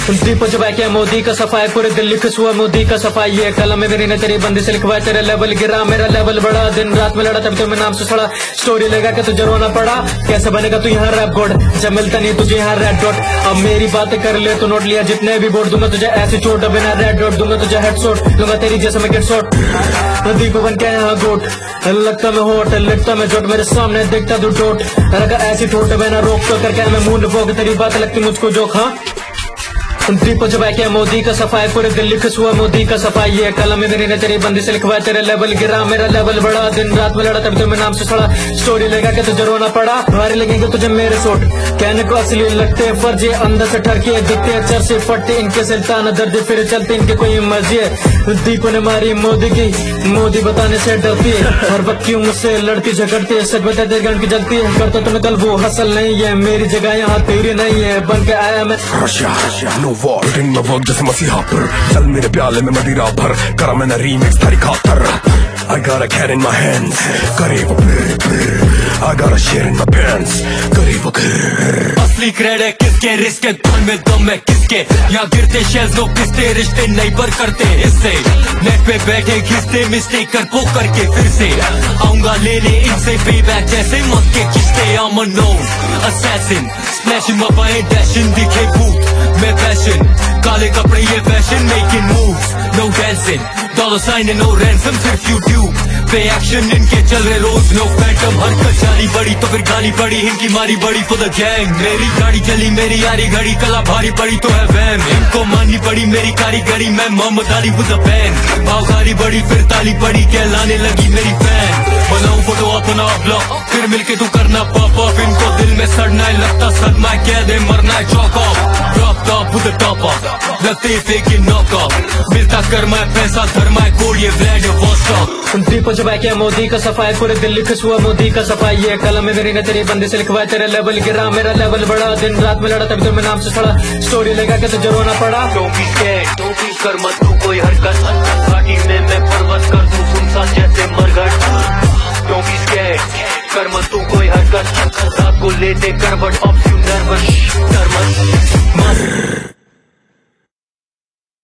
दीप जबा के मोदी का सफाई, पूरे दिल्ली खुश हुआ मोदी का सफाई। ये कलम में मेरी ने तेरी बंदी से लिखवाया, तेरे लेवल गिरा मेरा लेवल बढ़ा। दिन रात में लड़ा तब तो मैं नाम से सड़ा, स्टोरी लेगा कि तुझे रोना पड़ा। कैसे बनेगा तू यहाँ रैप गॉड, जब मिलता नहीं तुझे यहाँ रेड डॉट। अब मेरी बातें कर ले तो नोट लिया, जितने भी वोट दूंगा तुझे ऐसी चोट। अब बिना रेड डॉट दूंगा तुझे हेड शॉट, दूंगा तेरी जैसे मैं गेट शॉट। दीप बन के यहाँ गोट, लगता मैं होट लिखता मैं जोट, मेरे सामने देखता तू टोट। अगर ऐसी ठोट बिना रोक तो करके मैं मुंह लुकोगे, तेरी बात लगती मुझको जोक। हाँ दीप जबा के मोदी का सफाई, पूरे दिल्ली खुश हुआ मोदी का सफाई। ये कलम में मेरी ने तेरी बंदी से लिखवाया, तेरे लेवल गिरा मेरा लेवल बढ़ा। दिन रात में लड़ा तब तो मैं नाम से सड़ा, स्टोरी लेगा कि तुझे रोना पड़ा। भारी लगेंगे तुझे मेरे शॉट, कहने को असली लगते हैं फर्जी, अंदर से ठरके दिखते हैं चर्चे फटते इनके सुल्तान दर्द, फिर चलते इनके कोई मर्जी है। दीप ने मारी मोदी की, मोदी बताने से डरती है, हर वक्त क्यों मुझसे लड़ती झगड़ती है। सच बताते गन की जलती है, करता तो निकल वो हसल नहीं है, मेरी जगह यहाँ तेरी नहीं है। बन के आया मैं Putting my work जैसे मसीहा पर, चल मेरे प्याले में मदिरा भर, करा मैंने रीमिक्स थारी खातर। I got a cat in my hands, करे वो I got a shit in my pants, करे वो असली क्रेड है किसके, रिस्क है धन में दम है किसके। यहाँ गिरते शेल्स लोग किसते, रिश्ते नहीं पर करते इससे। नेट पे बैठे घिसते मिस्टेक कर वो करके फिर से आऊंगा लेने इनसे पेबैक जैसे मत के किस्ते। I'm a known assassin, smashing my brain, dashing दिखे भूत मैं फैशन, काले कपड़े ये fashion, making moves no dancing, dollar sign and no ransom, सिर्फ YouTube पे एक्शन इनके चल रहे रोज no phantom। हरकत जारी बड़ी तो फिर गाली पड़ी, इनकी मारी बड़ी for the gang। मेरी गाड़ी चली मेरी यारी घड़ी, कला भारी पड़ी तो है वैम, इनको माननी पड़ी मेरी कारीगरी। मैं Mohammad Ali with a band, भावगारी बड़ी फिर ताली पड़ी, कहलाने लगी मेरी फैन। बनाऊं फोटो अपना ब्लॉग, फिर मिलके तू करना पॉप अप, इनको दिल में सड़ना है लगता सदमा, कह दे मरना है choke off. Drop top with the top off, लगते फेक नॉक ऑफ, मिलता कर मैं पैसा धर्मा है कोड ये ब्लैड वॉस्टॉक। दीप जबा के मोदी का सफाई, पूरे दिल्ली खुश हुआ मोदी का सफाई। ये कलम में मेरी ने तेरी बंदी से लिखवाया, तेरे लेवल गिरा मेरा लेवल बढ़ा। दिन रात में लड़ा तब तो मैं नाम से सड़ा, स्टोरी लेगा कि तुझे रोना पड़ा। Don't be scared, don't be कर मत तू कोई हरकत, घाटी में मैं पर्वत कर दूं सुनसान जैसे मरघट। Don't be scared, कर मत तू कोई हरकत, रात को लेते करवट, ऑफ यू नर्वस कर मत।